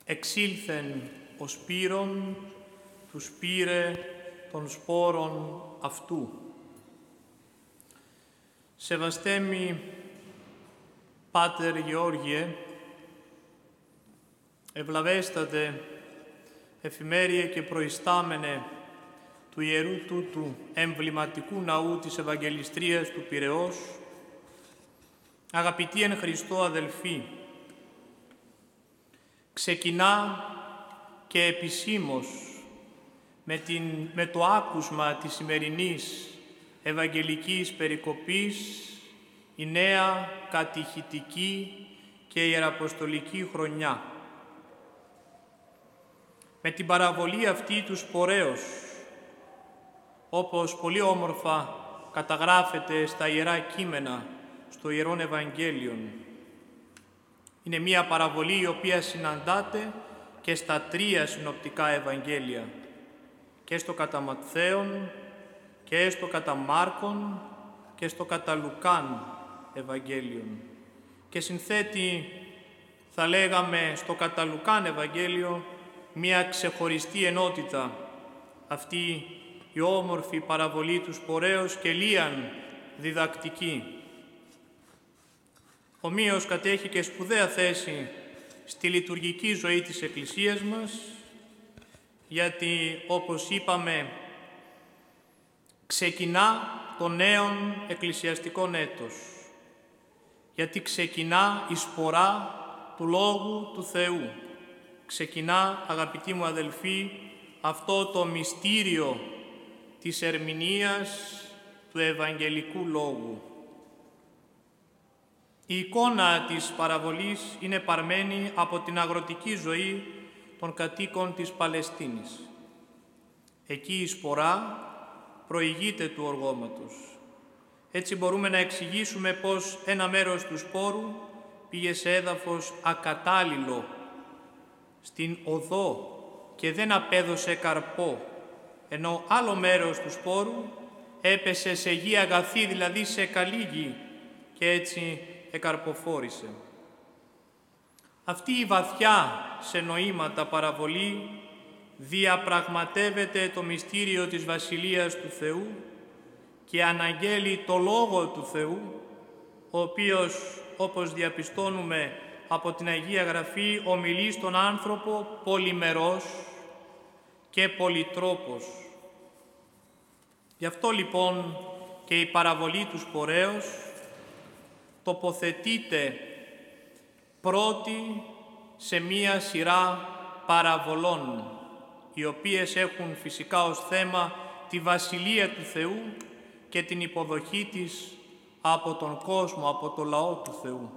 εξήλθεν ο Σπύρον, του πήρε των σπόρων αυτού. Σεβαστέμι Πάτερ Γεώργιε, ευλαβέστατε εφημέριε και προϊστάμενε του Ιερού τούτου εμβληματικού ναού της Ευαγγελιστρίας του Πειραιώς, αγαπητοί εν Χριστώ αδελφοί, ξεκινά και επισήμως με το άκουσμα της σημερινής Ευαγγελικής περικοπής η νέα κατηχητική και ιεραποστολική χρονιά. Με την παραβολή αυτή του σπορέως, όπως πολύ όμορφα καταγράφεται στα Ιερά Κείμενα, στο Ιερόν Ευαγγέλιον. Είναι μία παραβολή η οποία συναντάται και στα τρία συνοπτικά Ευαγγέλια, και στο κατά Ματθαίον, και στο κατά Μάρκον, και στο κατά Λουκάν Ευαγγέλιον. Και συνθέτει, θα λέγαμε, στο κατά Λουκάν Ευαγγέλιο, μία ξεχωριστή ενότητα, αυτή η όμορφη παραβολή του σπορέως και λίαν διδακτική. Ομοίως κατέχει και σπουδαία θέση στη λειτουργική ζωή της Εκκλησίας μας, γιατί, όπως είπαμε, ξεκινά το νέον εκκλησιαστικό έτος, γιατί ξεκινά η σπορά του Λόγου του Θεού. Ξεκινά, αγαπητοί μου αδελφοί, αυτό το μυστήριο της ερμηνείας του Ευαγγελικού Λόγου. Η εικόνα της παραβολής είναι παρμένη από την αγροτική ζωή των κατοίκων της Παλαιστίνης. Εκεί η σπορά προηγείται του οργώματος. Έτσι μπορούμε να εξηγήσουμε πως ένα μέρος του σπόρου πήγε σε έδαφος ακατάλληλο, στην οδό, και δεν απέδωσε καρπό, ενώ άλλο μέρος του σπόρου έπεσε σε γη αγαθή, δηλαδή σε καλή γη, και έτσι εκαρποφόρησε. Αυτή η βαθιά σε νοήματα παραβολή διαπραγματεύεται το μυστήριο της Βασιλείας του Θεού και αναγγέλει το Λόγο του Θεού, ο οποίος, όπως διαπιστώνουμε από την Αγία Γραφή, ομιλεί στον άνθρωπο πολυμερός και πολυτρόπος. Γι' αυτό λοιπόν και η παραβολή του σπορέως τοποθετείται πρώτη σε μία σειρά παραβολών, οι οποίες έχουν φυσικά ως θέμα τη Βασιλεία του Θεού και την υποδοχή της από τον κόσμο, από το λαό του Θεού.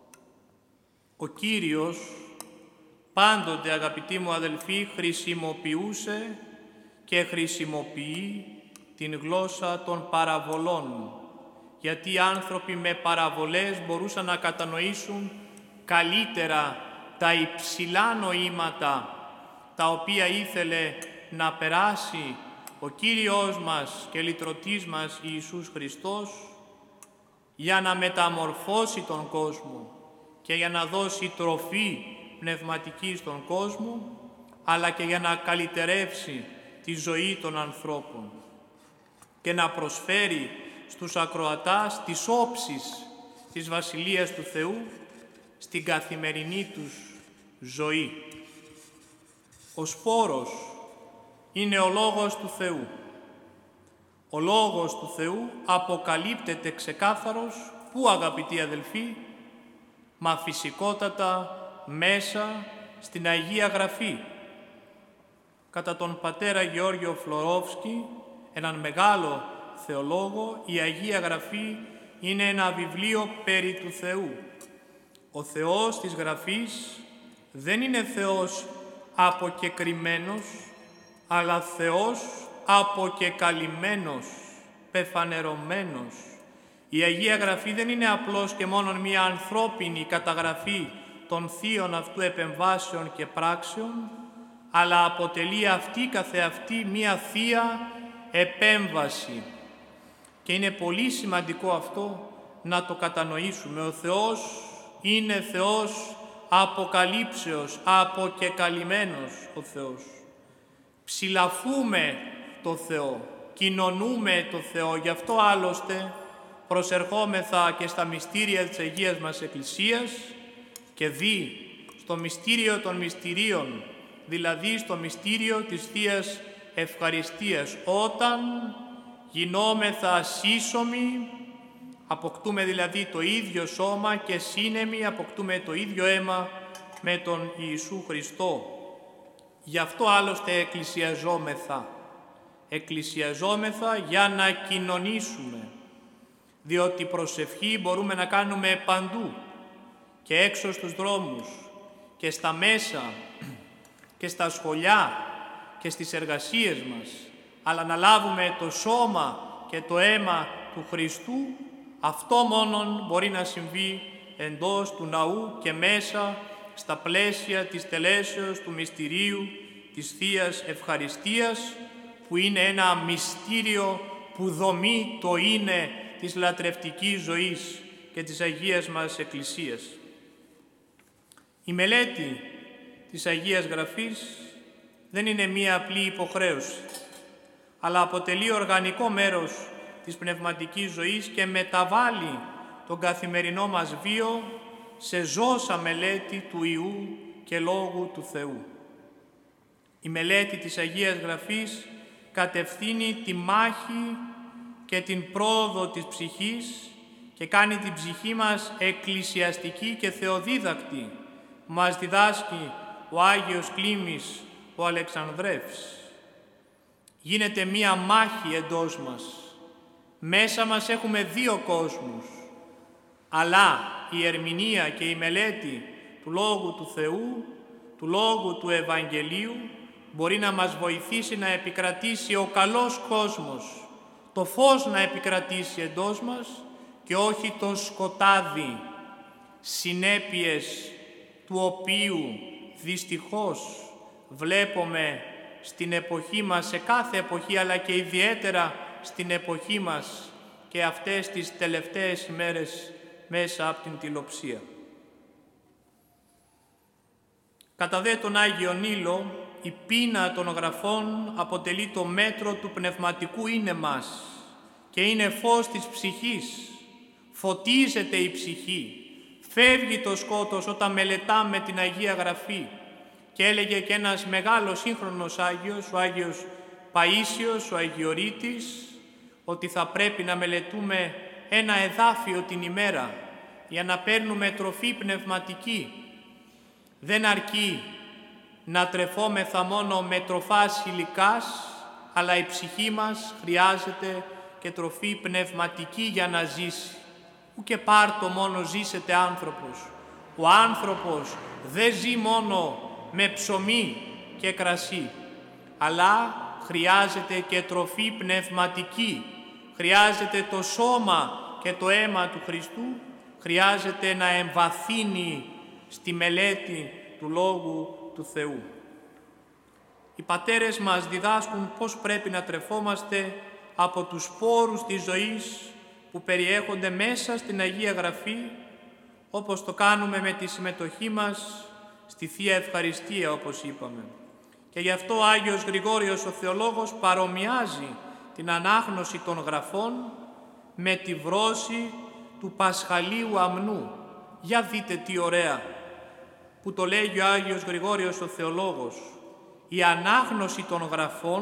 Ο Κύριος πάντοτε, αγαπητοί μου αδελφοί, χρησιμοποιούσε και χρησιμοποιεί την γλώσσα των παραβολών, γιατί οι άνθρωποι με παραβολές μπορούσαν να κατανοήσουν καλύτερα τα υψηλά νοήματα τα οποία ήθελε να περάσει ο Κύριος μας και λυτρωτής μας Ιησούς Χριστός για να μεταμορφώσει τον κόσμο και για να δώσει τροφή πνευματική στον κόσμο, αλλά και για να καλυτερεύσει τη ζωή των ανθρώπων και να προσφέρει στους ακροατάς τις όψεις της Βασιλείας του Θεού στην καθημερινή τους ζωή. Ο σπόρος είναι ο Λόγος του Θεού. Ο Λόγος του Θεού αποκαλύπτεται ξεκάθαρος, πού, αγαπητοί αδελφοί, μα φυσικότατα μέσα στην Αγία Γραφή. Κατά τον πατέρα Γεώργιο Φλωρόφσκι, έναν μεγάλο θεολόγο, η Αγία Γραφή είναι ένα βιβλίο περί του Θεού. Ο Θεός της Γραφής δεν είναι Θεός αποκεκριμένος, αλλά Θεός αποκεκαλυμμένος, πεφανερωμένος. Η Αγία Γραφή δεν είναι απλώς και μόνον μία ανθρώπινη καταγραφή των θείων αυτού επεμβάσεων και πράξεων, αλλά αποτελεί αυτή καθεαυτή μία θεία επέμβαση. Και είναι πολύ σημαντικό αυτό να το κατανοήσουμε. Ο Θεός είναι Θεός αποκαλύψεως, αποκεκαλυμμένος ο Θεός. Ψηλαφούμε το Θεό, κοινωνούμε το Θεό, γι' αυτό άλλωστε προσερχόμεθα και στα μυστήρια της Αγίας μας Εκκλησίας και στο μυστήριο των μυστηρίων, δηλαδή στο μυστήριο της Θείας Ευχαριστίας, όταν γινόμεθα σύσσωμοι, αποκτούμε δηλαδή το ίδιο σώμα και σύνεμοι αποκτούμε το ίδιο αίμα με τον Ιησού Χριστό. Γι' αυτό άλλωστε εκκλησιαζόμεθα για να κοινωνήσουμε, διότι προσευχή μπορούμε να κάνουμε παντού και έξω στους δρόμους και στα μέσα και στα σχολιά και στις εργασίες μας, αλλά να λάβουμε το σώμα και το αίμα του Χριστού, αυτό μόνον μπορεί να συμβεί εντός του ναού και μέσα στα πλαίσια της τελέσεως του μυστηρίου της Θείας Ευχαριστίας, που είναι ένα μυστήριο που δομεί το είναι της λατρευτικής ζωής και της Αγίας μας Εκκλησίας. Η μελέτη της Αγίας Γραφής δεν είναι μία απλή υποχρέωση, αλλά αποτελεί οργανικό μέρος της πνευματικής ζωής και μεταβάλλει τον καθημερινό μας βίο σε ζώσα μελέτη του Ιού και Λόγου του Θεού. Η μελέτη της Αγίας Γραφής κατευθύνει τη μάχη και την πρόοδο της ψυχής και κάνει την ψυχή μας εκκλησιαστική και θεοδίδακτη. Μας διδάσκει ο Άγιος Κλήμης, ο Αλεξανδρεύς. Γίνεται μία μάχη εντός μας. Μέσα μας έχουμε δύο κόσμους, αλλά η ερμηνεία και η μελέτη του Λόγου του Θεού, του Λόγου του Ευαγγελίου, μπορεί να μας βοηθήσει να επικρατήσει ο καλός κόσμος, το φως να επικρατήσει εντός μας και όχι το σκοτάδι, συνέπειες του οποίου δυστυχώς βλέπουμε στην εποχή μας, σε κάθε εποχή, αλλά και ιδιαίτερα στην εποχή μας και αυτές τις τελευταίες ημέρες μέσα από την τηλεοψία. Κατά δε τον Άγιο Νείλο, η πείνα των γραφών αποτελεί το μέτρο του πνευματικού είναι μας και είναι φως της ψυχής. Φωτίζεται η ψυχή, φεύγει το σκότος όταν μελετάμε την Αγία Γραφή. Και έλεγε και ένας μεγάλος σύγχρονος Άγιος, ο Άγιος Παΐσιος, ο Αγιορείτης, ότι θα πρέπει να μελετούμε ένα εδάφιο την ημέρα για να παίρνουμε τροφή πνευματική. Δεν αρκεί να τρεφόμεθα μόνο με τροφάς υλικάς, αλλά η ψυχή μας χρειάζεται και τροφή πνευματική για να ζήσει. Ου και πάρτο μόνο ζήσετε άνθρωπος. Ο άνθρωπος δεν ζει μόνο με ψωμί και κρασί, αλλά χρειάζεται και τροφή πνευματική. Χρειάζεται το σώμα και το αίμα του Χριστού, χρειάζεται να εμβαθύνει στη μελέτη του Λόγου του Θεού. Οι πατέρες μας διδάσκουν πώς πρέπει να τρεφόμαστε από τους σπόρους της ζωής που περιέχονται μέσα στην Αγία Γραφή, όπως το κάνουμε με τη συμμετοχή μας στη Θεία Ευχαριστία, όπως είπαμε. Και γι' αυτό ο Άγιος Γρηγόριος ο Θεολόγος παρομοιάζει την ανάγνωση των γραφών με τη βρώση του Πασχαλίου αμνού. Για δείτε τι ωραία που το λέγει ο Άγιος Γρηγόριος ο Θεολόγος. Η ανάγνωση των γραφών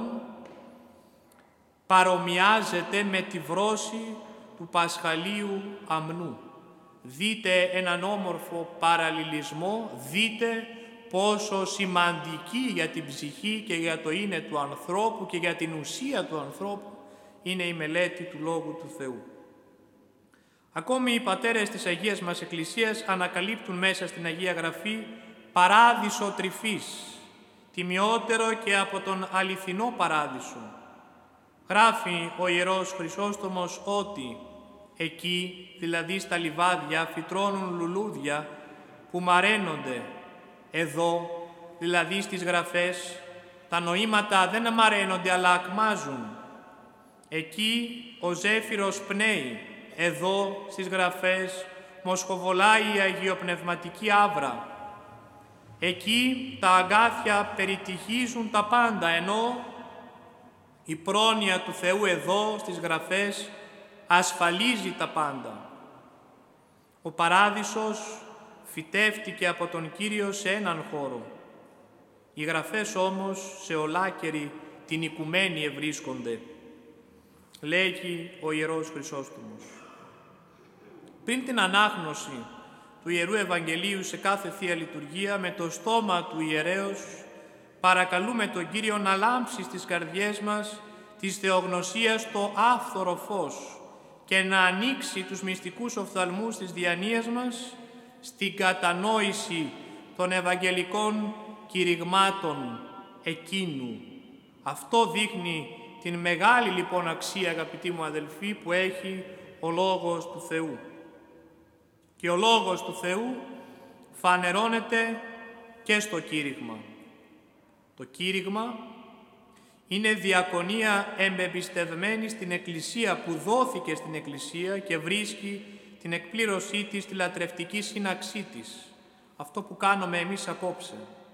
παρομοιάζεται με τη βρώση του Πασχαλίου αμνού. Δείτε έναν όμορφο παραλληλισμό, δείτε πόσο σημαντική για την ψυχή και για το είναι του ανθρώπου και για την ουσία του ανθρώπου είναι η μελέτη του Λόγου του Θεού. Ακόμη οι πατέρες της Αγίας μας Εκκλησίας ανακαλύπτουν μέσα στην Αγία Γραφή παράδεισο τρυφής, τιμιότερο και από τον αληθινό παράδεισο. Γράφει ο Ιερός Χρυσόστομος ότι εκεί, δηλαδή στα λιβάδια, φυτρώνουν λουλούδια που μαραίνονται. Εδώ, δηλαδή στις γραφές, τα νοήματα δεν μαραίνονται αλλά ακμάζουν. Εκεί ο ζέφυρος πνέει. Εδώ στις γραφές μοσχοβολάει η αγιοπνευματική άβρα. Εκεί τα αγκάθια περιτυχίζουν τα πάντα, ενώ η πρόνοια του Θεού εδώ στις Γραφές ασφαλίζει τα πάντα. Ο Παράδεισος φυτεύτηκε από τον Κύριο σε έναν χώρο. Οι Γραφές όμως σε ολάκερη την οικουμένη ευρίσκονται, λέγει ο Ιερός Χρυσόστομος. Πριν την ανάγνωση του Ιερού Ευαγγελίου σε κάθε Θεία Λειτουργία, με το στόμα του ιερέως παρακαλούμε τον Κύριο να λάμψει στις καρδιές μας της θεογνωσίας το άφθορο φως και να ανοίξει τους μυστικούς οφθαλμούς της διανοίας μας στην κατανόηση των Ευαγγελικών κηρυγμάτων εκείνου. Αυτό δείχνει την μεγάλη λοιπόν αξία, αγαπητοί μου αδελφοί, που έχει ο Λόγος του Θεού. Και ο Λόγος του Θεού φανερώνεται και στο κήρυγμα. Το κήρυγμα είναι διακονία εμπεμπιστευμένη στην Εκκλησία, που δόθηκε στην Εκκλησία και βρίσκει την εκπλήρωσή της στη λατρευτική σύναξή της. Αυτό που κάνουμε εμείς απόψε.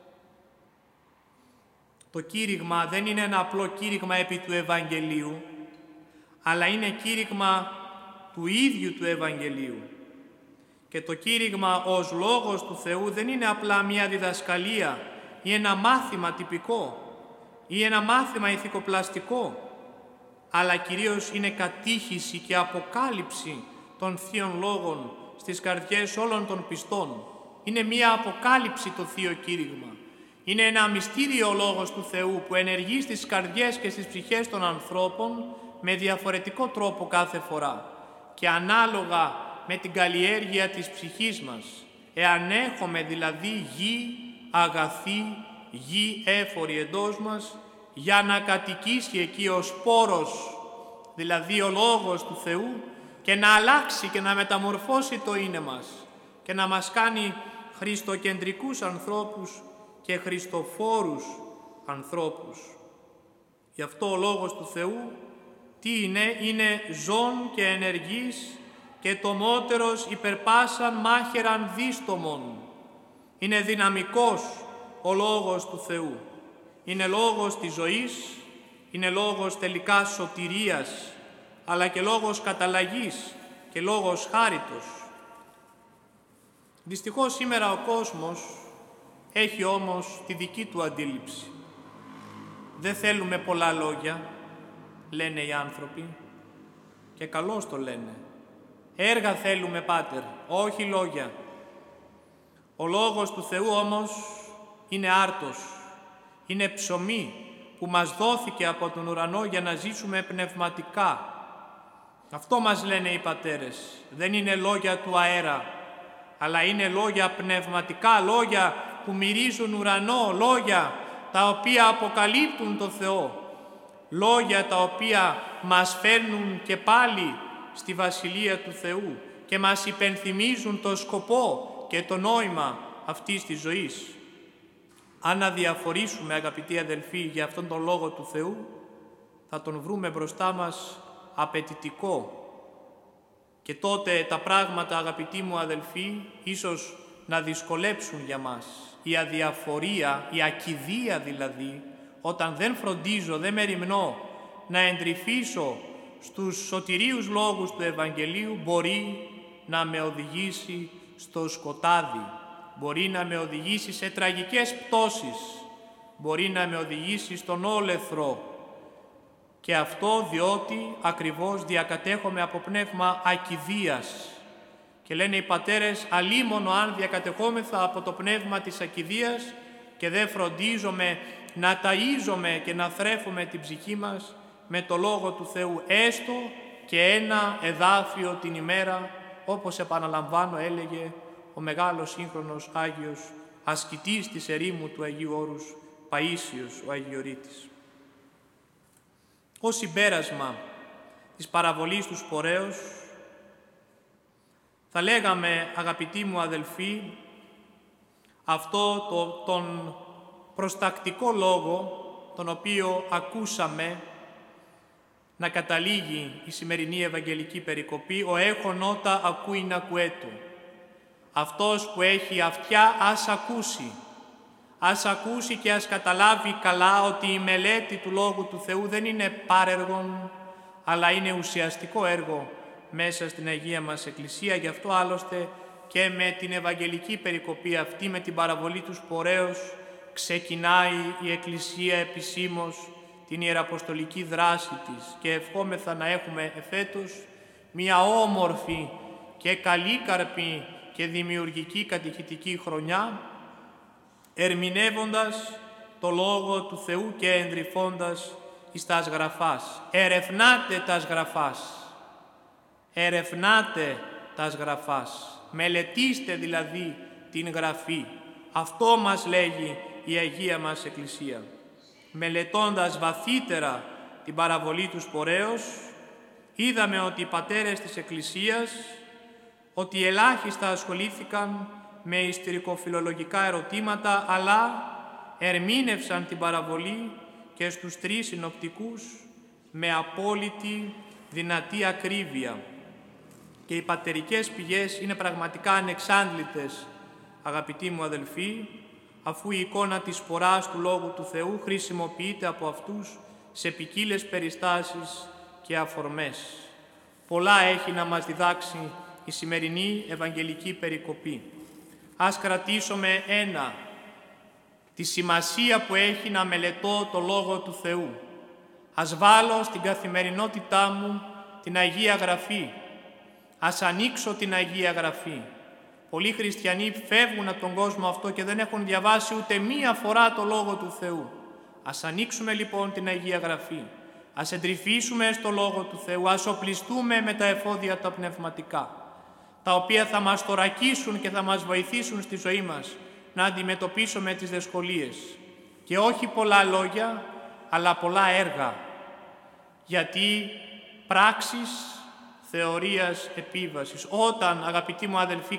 Το κήρυγμα δεν είναι ένα απλό κήρυγμα επί του Ευαγγελίου, αλλά είναι κήρυγμα του ίδιου του Ευαγγελίου. Και το κήρυγμα ως Λόγος του Θεού δεν είναι απλά μια διδασκαλία ή ένα μάθημα τυπικό ή ένα μάθημα ηθικοπλαστικό, αλλά κυρίως είναι κατήχηση και αποκάλυψη των Θείων Λόγων στις καρδιές όλων των πιστών. Είναι μια αποκάλυψη το Θείο Κήρυγμα. Είναι ένα μυστήριο ο Λόγος του Θεού που ενεργεί στις καρδιές και στις ψυχές των ανθρώπων με διαφορετικό τρόπο κάθε φορά και ανάλογα με την καλλιέργεια της ψυχής μας. Εάν έχουμε δηλαδή γη αγαθή, γη έφορη εντός μας, για να κατοικήσει εκεί ο σπόρος, δηλαδή ο Λόγος του Θεού, και να αλλάξει και να μεταμορφώσει το είναι μας και να μας κάνει χριστοκεντρικούς ανθρώπους και χριστοφόρους ανθρώπους. Γι' αυτό ο Λόγος του Θεού τι είναι ζών και ενεργής και τομότερος υπερπάσαν μάχαιραν δίστομον. Είναι δυναμικός ο Λόγος του Θεού. Είναι λόγος της ζωής, είναι λόγος τελικά σωτηρίας, αλλά και λόγος καταλλαγής και λόγος χάριτος. Δυστυχώς σήμερα ο κόσμος έχει όμως τη δική του αντίληψη. Δεν θέλουμε πολλά λόγια, λένε οι άνθρωποι, και καλώς το λένε. Έργα θέλουμε, Πάτερ, όχι λόγια. Ο Λόγος του Θεού όμως είναι άρτος, είναι ψωμί που μας δόθηκε από τον ουρανό για να ζήσουμε πνευματικά. Αυτό μας λένε οι πατέρες. Δεν είναι λόγια του αέρα, αλλά είναι λόγια πνευματικά, λόγια που μυρίζουν ουρανό, λόγια τα οποία αποκαλύπτουν το Θεό, λόγια τα οποία μας φέρνουν και πάλι στη Βασιλεία του Θεού και μας υπενθυμίζουν το σκοπό και το νόημα αυτής της ζωής. Αν αδιαφορήσουμε, αγαπητοί αδελφοί, για αυτόν τον Λόγο του Θεού, θα τον βρούμε μπροστά μας απαιτητικό. Και τότε τα πράγματα, αγαπητοί μου αδελφοί, ίσως να δυσκολέψουν για μας. Η αδιαφορία, η ακηδία δηλαδή, όταν δεν φροντίζω, δεν μεριμνώ να εντρυφήσω στους σωτηρίους λόγους του Ευαγγελίου, μπορεί να με οδηγήσει στο σκοτάδι, μπορεί να με οδηγήσει σε τραγικές πτώσεις, μπορεί να με οδηγήσει στον όλεθρο. Και αυτό διότι ακριβώς διακατέχομαι από πνεύμα ακηδείας. Και λένε οι πατέρες, αλίμονο αν διακατεχόμεθα από το πνεύμα της ακηδείας και δεν φροντίζομαι να ταΐζομαι και να θρέφουμε την ψυχή μας με το Λόγο του Θεού, έστω και ένα εδάφιο την ημέρα, όπως επαναλαμβάνω έλεγε ο μεγάλος σύγχρονος Άγιος ασκητής της ερήμου του Αγίου Όρους, Παΐσιος ο Αγιορείτης. Ως συμπέρασμα της παραβολής του Σπορέως, θα λέγαμε, αγαπητοί μου αδελφοί, αυτό τον προστακτικό λόγο, τον οποίο ακούσαμε να καταλήγει η σημερινή Ευαγγελική περικοπή, «Ο έχων ότα ακούει να ακουέτου». Αυτός που έχει αυτιά ας ακούσει. ας ακούσει και ας καταλάβει καλά ότι η μελέτη του Λόγου του Θεού δεν είναι πάρεργον, αλλά είναι ουσιαστικό έργο μέσα στην Αγία μας Εκκλησία. Γι' αυτό άλλωστε και με την Ευαγγελική περικοπή αυτή, με την παραβολή του Σπορέως, ξεκινάει η Εκκλησία επισήμως την ιεραποστολική δράση της και ευχόμεθα να έχουμε εφέτος μια όμορφη και καλήκαρπη και δημιουργική κατηχητική χρονιά, ερμηνεύοντας το Λόγο του Θεού και εντρυφώντας εις τας Γραφάς. Ερευνάτε τας Γραφάς. Ερευνάτε τας Γραφάς. Μελετήστε δηλαδή την Γραφή. Αυτό μας λέγει η Αγία μας Εκκλησία. Μελετώντας βαθύτερα την παραβολή του Σπορέως, είδαμε ότι οι πατέρες της Εκκλησίας, ότι ελάχιστα ασχολήθηκαν με ιστορικοφιλολογικά ερωτήματα, αλλά ερμήνευσαν την παραβολή και στους τρεις συνοπτικούς με απόλυτη δυνατή ακρίβεια. Και οι πατερικές πηγές είναι πραγματικά ανεξάντλητες, αγαπητοί μου αδελφοί, αφού η εικόνα της σποράς του Λόγου του Θεού χρησιμοποιείται από αυτούς σε ποικίλες περιστάσεις και αφορμές. Πολλά έχει να μας διδάξει η σημερινή Ευαγγελική περικοπή. Ας κρατήσουμε ένα, τη σημασία που έχει να μελετώ το Λόγο του Θεού. Ας βάλω στην καθημερινότητά μου την Αγία Γραφή. Ας ανοίξω την Αγία Γραφή. Πολλοί χριστιανοί φεύγουν από τον κόσμο αυτό και δεν έχουν διαβάσει ούτε μία φορά το Λόγο του Θεού. Ας ανοίξουμε λοιπόν την Αγία Γραφή. Ας εντρυφήσουμε στο Λόγο του Θεού. Ας οπλιστούμε με τα εφόδια τα πνευματικά, τα οποία θα μας θωρακίσουν και θα μας βοηθήσουν στη ζωή μας να αντιμετωπίσουμε τις δυσκολίες. Και όχι πολλά λόγια, αλλά πολλά έργα. Γιατί πράξεις θεωρίας επίβασης. Όταν, αγαπητοί μου αδελφοί,